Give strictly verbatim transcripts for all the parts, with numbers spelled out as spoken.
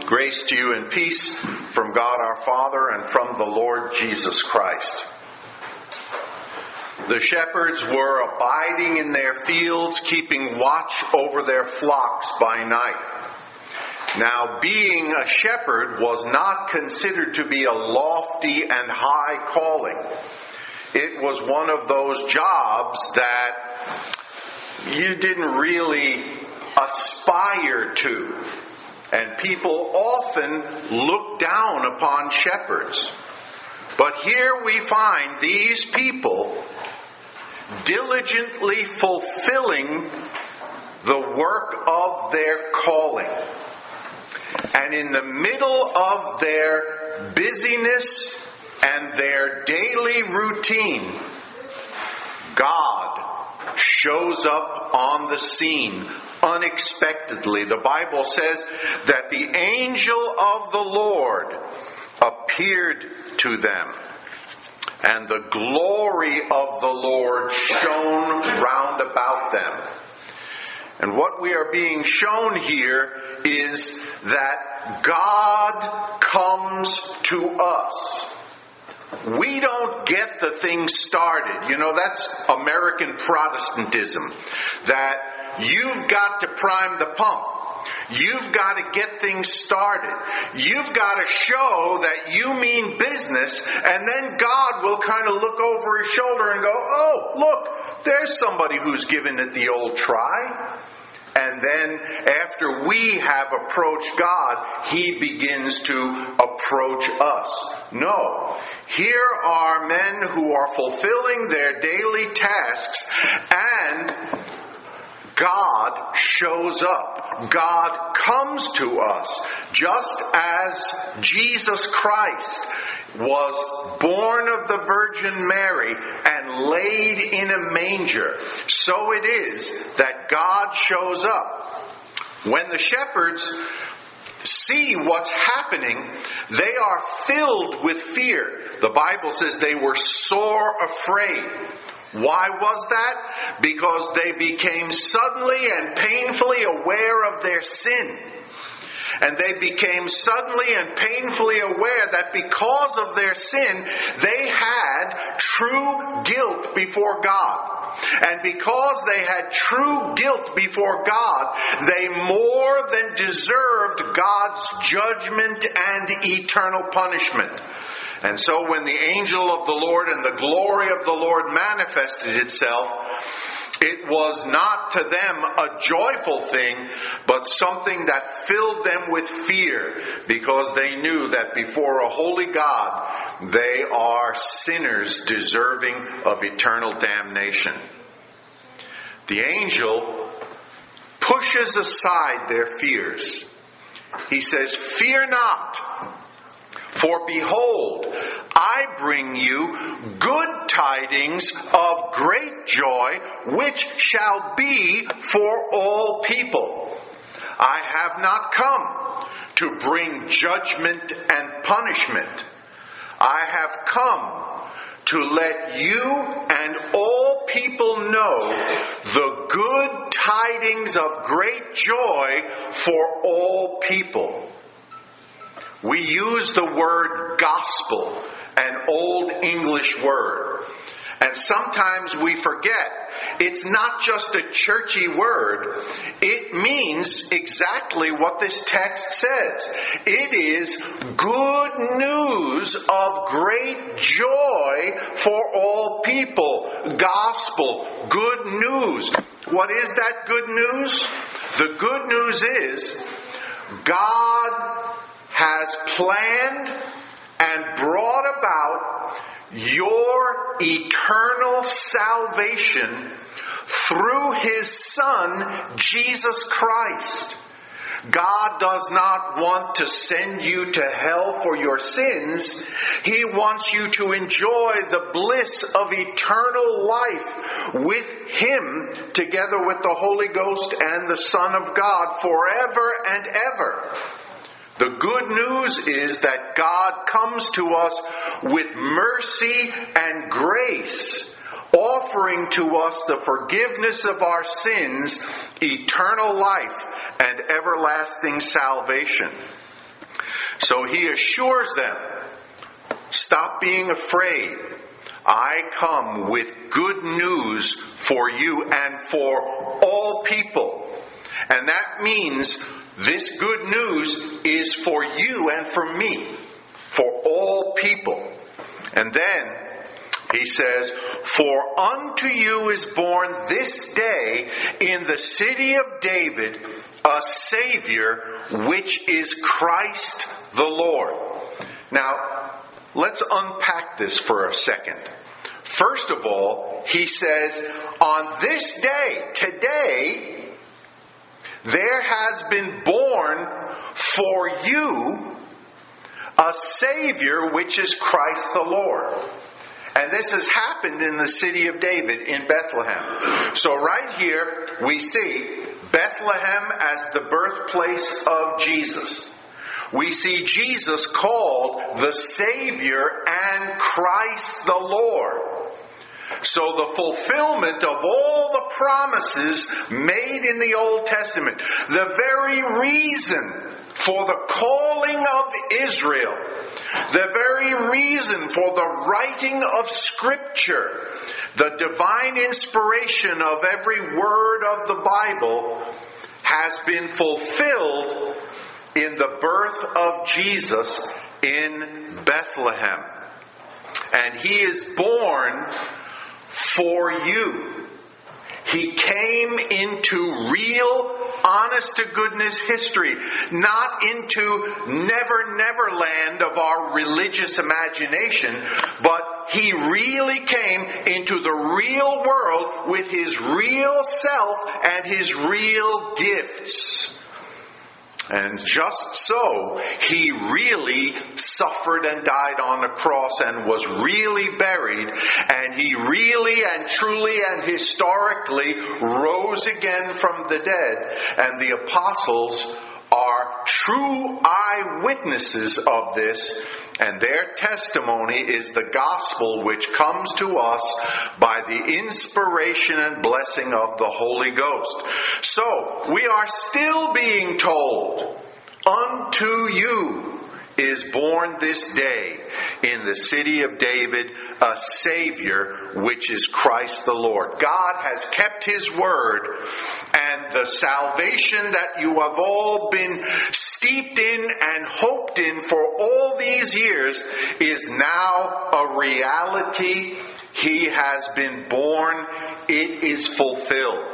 Grace to you and peace from God our Father and from the Lord Jesus Christ. The shepherds were abiding in their fields, keeping watch over their flocks by night. Now, being a shepherd was not considered to be a lofty and high calling. It was one of those jobs that you didn't really aspire to. And people often look down upon shepherds. But here we find these people diligently fulfilling the work of their calling. And in the middle of their busyness and their daily routine, God shows up on the scene unexpectedly. The Bible says that the angel of the Lord appeared to them, and the glory of the Lord shone round about them. And what we are being shown here is that God comes to us. We don't get the thing started. You know, that's American Protestantism. That you've got to prime the pump. You've got to get things started. You've got to show that you mean business, and then God will kind of look over his shoulder and go, oh, look, there's somebody who's given it the old try. And then after we have approached God, He begins to approach us. No. Here are men who are fulfilling their daily tasks, and God shows up. God comes to us, just as Jesus Christ was born of the Virgin Mary and laid in a manger. So it is that God shows up. When the shepherds see what's happening, they are filled with fear. The Bible says they were sore afraid. Why was that? Because they became suddenly and painfully aware of their sin. And they became suddenly and painfully aware that because of their sin, they had true guilt before God. And because they had true guilt before God, they more than deserved God's judgment and eternal punishment. And so when the angel of the Lord and the glory of the Lord manifested itself, it was not to them a joyful thing, but something that filled them with fear, because they knew that before a holy God, they are sinners deserving of eternal damnation. The angel pushes aside their fears. He says, "Fear not. For behold, I bring you good tidings of great joy, which shall be for all people. I have not come to bring judgment and punishment. I have come to let you and all people know the good tidings of great joy for all people." We use the word gospel, an old English word. And sometimes we forget it's not just a churchy word. It means exactly what this text says. It is good news of great joy for all people. Gospel, good news. What is that good news? The good news is God has planned and brought about your eternal salvation through His Son, Jesus Christ. God does not want to send you to hell for your sins. He wants you to enjoy the bliss of eternal life with Him, together with the Holy Ghost and the Son of God, forever and ever. The good news is that God comes to us with mercy and grace, offering to us the forgiveness of our sins, eternal life, and everlasting salvation. So he assures them, stop being afraid. I come with good news for you and for all people. And that means this good news is for you and for me, for all people. And then he says, for unto you is born this day in the city of David a Savior, which is Christ the Lord. Now, let's unpack this for a second. First of all, he says, on this day, today, there has been born for you a Savior, which is Christ the Lord. And this has happened in the city of David in Bethlehem. So right here we see Bethlehem as the birthplace of Jesus. We see Jesus called the Savior and Christ the Lord. So the fulfillment of all the promises made in the Old Testament, the very reason for the calling of Israel, the very reason for the writing of Scripture, the divine inspiration of every word of the Bible has been fulfilled in the birth of Jesus in Bethlehem. And he is born for you. He came into real, honest-to-goodness history, not into never, never land of our religious imagination, but he really came into the real world with his real self and his real gifts. And just so, he really suffered and died on the cross and was really buried. And he really and truly and historically rose again from the dead. And the apostles are true eyewitnesses of this. And their testimony is the gospel which comes to us by the inspiration and blessing of the Holy Ghost. So, we are still being told, unto you is born this day in the city of David a Savior, which is Christ the Lord. God has kept His word, and the salvation that you have all been steeped in and hoped in for all these years is now a reality. He has been born. It is fulfilled.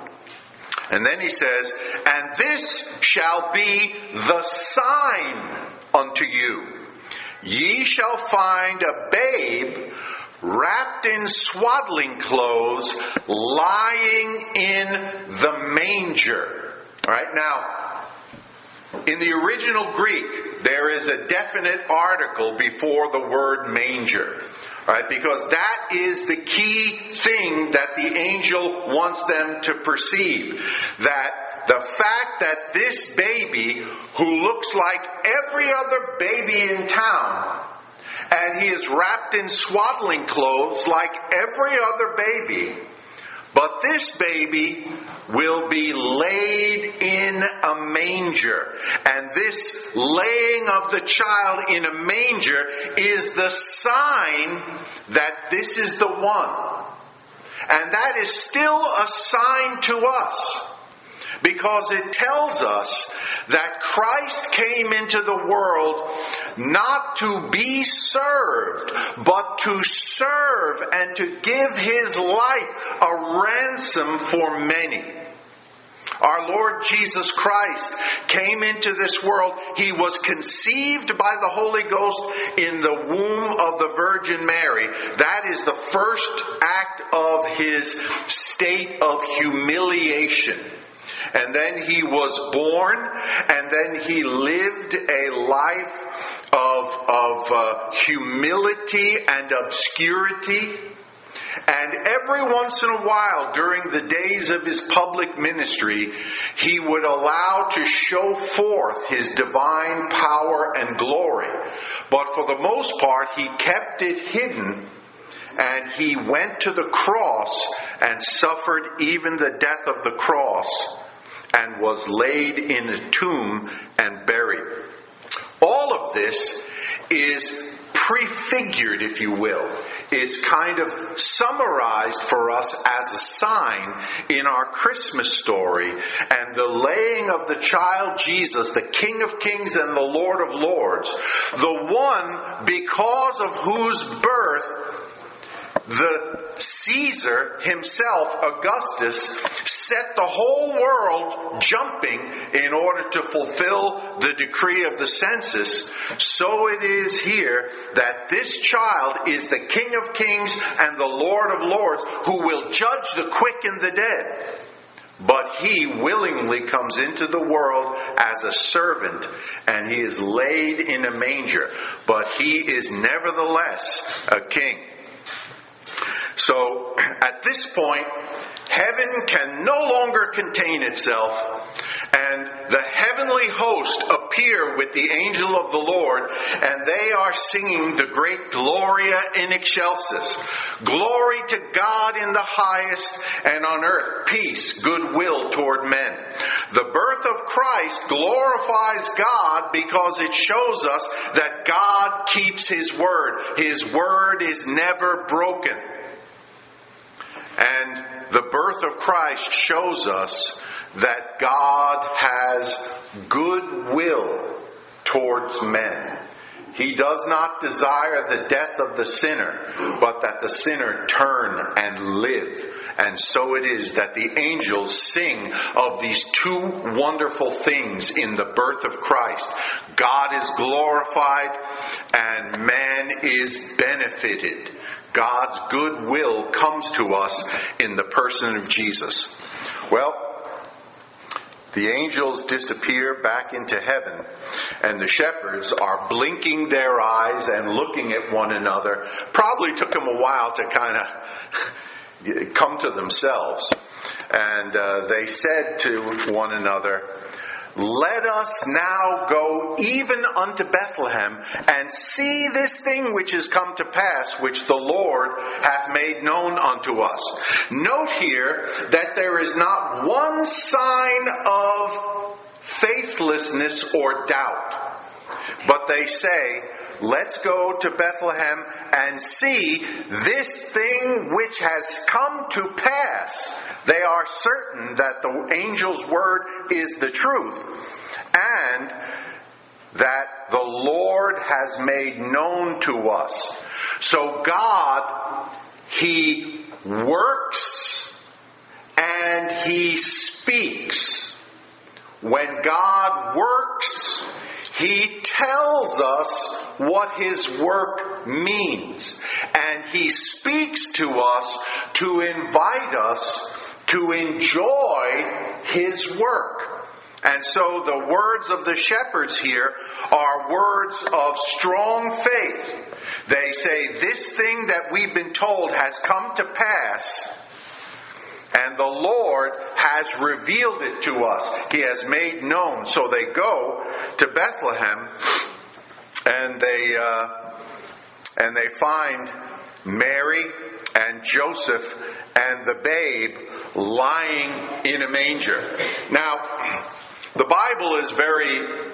And then he says, and this shall be the sign unto you. Ye shall find a babe wrapped in swaddling clothes, lying in the manger. All right, now, in the original Greek, there is a definite article before the word manger. Right, because that is the key thing that the angel wants them to perceive. That the fact that this baby, who looks like every other baby in town, and he is wrapped in swaddling clothes like every other baby, but this baby will be laid in a manger. And this laying of the child in a manger is the sign that this is the one. And that is still a sign to us, because it tells us that Christ came into the world not to be served, but to serve and to give His life a ransom for many. Our Lord Jesus Christ came into this world. He was conceived by the Holy Ghost in the womb of the Virgin Mary. That is the first act of His state of humiliation. And then He was born, and then He lived a life of, of uh, humility and obscurity. And every once in a while, during the days of His public ministry, He would allow to show forth His divine power and glory. But for the most part, He kept it hidden, and He went to the cross and suffered even the death of the cross, and was laid in a tomb and buried. All this is prefigured, if you will. It's kind of summarized for us as a sign in our Christmas story. And the laying of the child Jesus, the King of Kings and the Lord of Lords, the one because of whose birth the Caesar himself, Augustus, set the whole world jumping in order to fulfill the decree of the census. So it is here that this child is the King of Kings and the Lord of Lords, who will judge the quick and the dead. But he willingly comes into the world as a servant, and he is laid in a manger. But he is nevertheless a king. So, at this point, heaven can no longer contain itself, and the heavenly host appear with the angel of the Lord, and they are singing the great Gloria in Excelsis. Glory to God in the highest, and on earth peace, goodwill toward men. The birth of Christ glorifies God because it shows us that God keeps His word. His word is never broken. And the birth of Christ shows us that God has goodwill towards men. He does not desire the death of the sinner, but that the sinner turn and live. And so it is that the angels sing of these two wonderful things in the birth of Christ. God is glorified and man is benefited. God's goodwill comes to us in the person of Jesus. Well, the angels disappear back into heaven, and the shepherds are blinking their eyes and looking at one another. Probably took them a while to kind of come to themselves. And uh, they said to one another, "Let us now go even unto Bethlehem, and see this thing which is come to pass, which the Lord hath made known unto us." Note here that there is not one sign of faithlessness or doubt. But they say, "Let's go to Bethlehem and see this thing which has come to pass." They are certain that the angel's word is the truth, and that the Lord has made known to us. So God, He works and He speaks. When God works, He tells us what His work means. And He speaks to us to invite us to enjoy His work. And so the words of the shepherds here are words of strong faith. They say, this thing that we've been told has come to pass, and the Lord has revealed it to us. He has made known. So they go to Bethlehem, and they uh, and they find Mary and Joseph and the babe lying in a manger. Now, the Bible is very,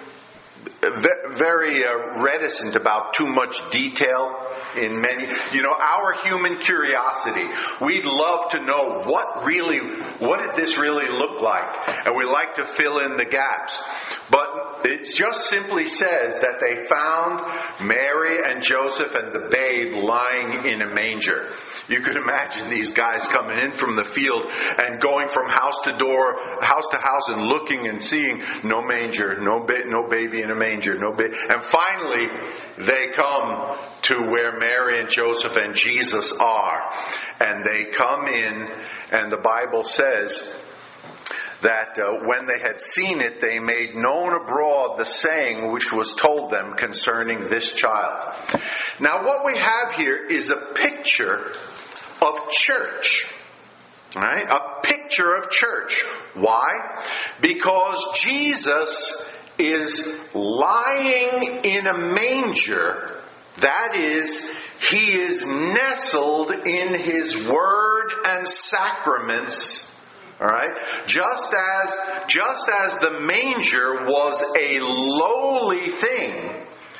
very uh, reticent about too much detail in many, you know, our human curiosity. We'd love to know what really, what did this really look like? And we like to fill in the gaps. But it just simply says that they found Mary and Joseph and the babe lying in a manger. You could imagine these guys coming in from the field and going from house to door, house to house, and looking and seeing no manger, no ba- no baby in a manger, no baby. And finally, they come to where Mary and Joseph and Jesus are. And they come in, and the Bible says that uh, when they had seen it, they made known abroad the saying which was told them concerning this child. Now, what we have here is a picture of church. Right? A picture of church. Why? Because Jesus is lying in a manger. That is, He is nestled in His word and sacraments. All right? Just as, just as the manger was a lowly thing,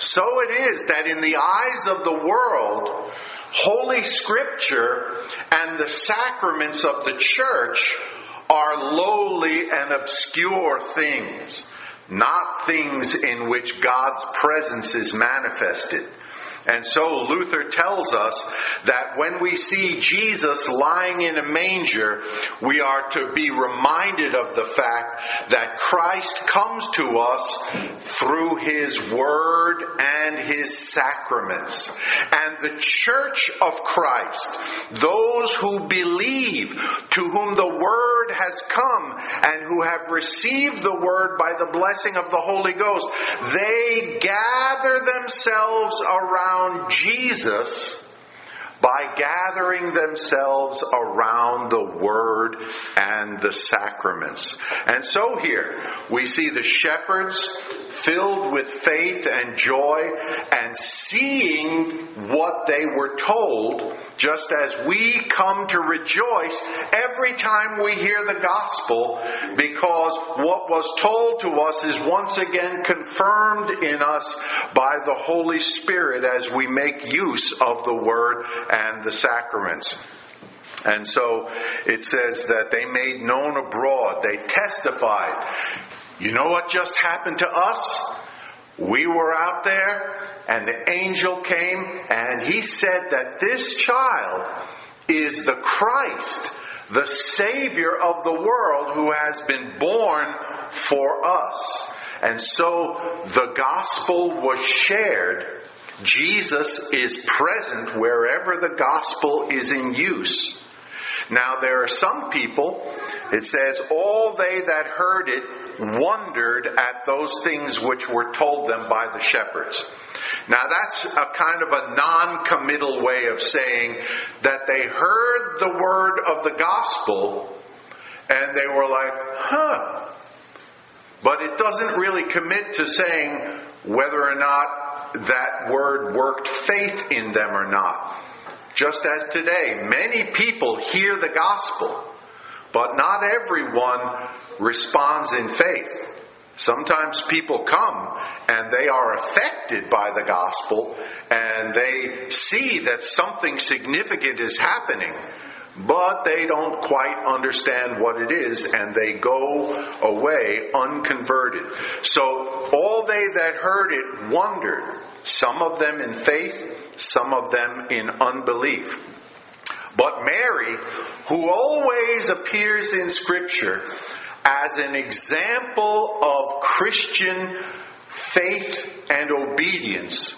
so it is that in the eyes of the world, Holy Scripture and the sacraments of the church are lowly and obscure things, not things in which God's presence is manifested. And so Luther tells us that when we see Jesus lying in a manger, we are to be reminded of the fact that Christ comes to us through His Word and His sacraments. And the Church of Christ, those who believe, to whom the Word has come, and who have received the Word by the blessing of the Holy Ghost, they gather themselves around Jesus by gathering themselves around the Word and the sacraments. And so here we see the shepherds filled with faith and joy and seeing what they were told, just as we come to rejoice every time we hear the gospel, because what was told to us is once again confirmed in us by the Holy Spirit as we make use of the Word and the sacraments. And so it says that they made known abroad, they testified. You know what just happened to us? We were out there and the angel came and he said that this child is the Christ, the Savior of the world, who has been born for us. And so the gospel was shared. Jesus is present wherever the gospel is in use. Now there are some people, it says, all they that heard it wondered at those things which were told them by the shepherds. Now that's a kind of a non-committal way of saying that they heard the word of the gospel and they were like, huh. But it doesn't really commit to saying whether or not that word worked faith in them or not. Just as today, many people hear the gospel, but not everyone responds in faith. Sometimes people come and they are affected by the gospel and they see that something significant is happening, but they don't quite understand what it is and they go away unconverted. So all they that heard it wondered, some of them in faith, some of them in unbelief. But Mary, who always appears in Scripture as an example of Christian faith and obedience,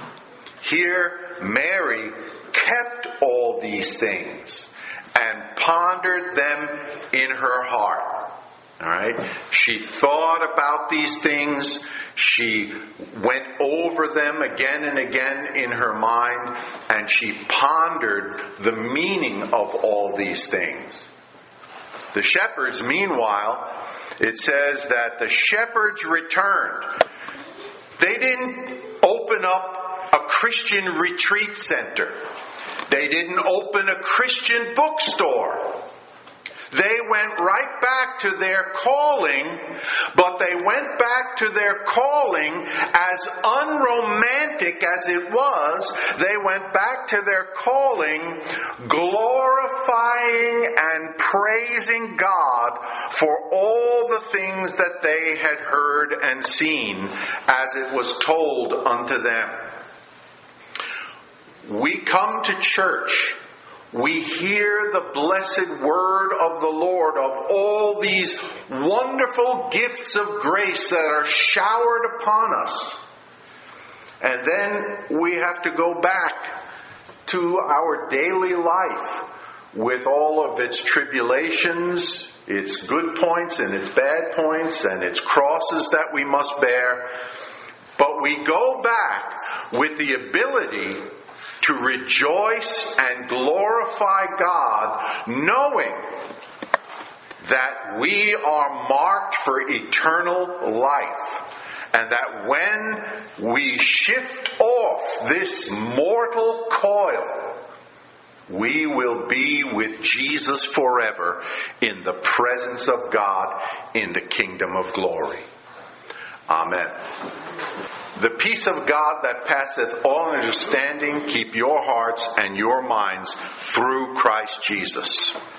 here Mary kept all these things and pondered them in her heart. All right? She thought about these things. She went over them again and again in her mind, and she pondered the meaning of all these things. The shepherds, meanwhile, it says that the shepherds returned. They didn't open up a Christian retreat center. They didn't open a Christian bookstore. They went right back to their calling, but they went back to their calling as unromantic as it was. They went back to their calling glorifying and praising God for all the things that they had heard and seen as it was told unto them. We come to church. We hear the blessed word of the Lord of all these wonderful gifts of grace that are showered upon us. And then we have to go back to our daily life with all of its tribulations, its good points and its bad points, and its crosses that we must bear. But we go back with the ability to rejoice and glorify God, knowing that we are marked for eternal life. And that when we shift off this mortal coil, we will be with Jesus forever in the presence of God in the kingdom of glory. Amen. The peace of God that passeth all understanding keep your hearts and your minds through Christ Jesus.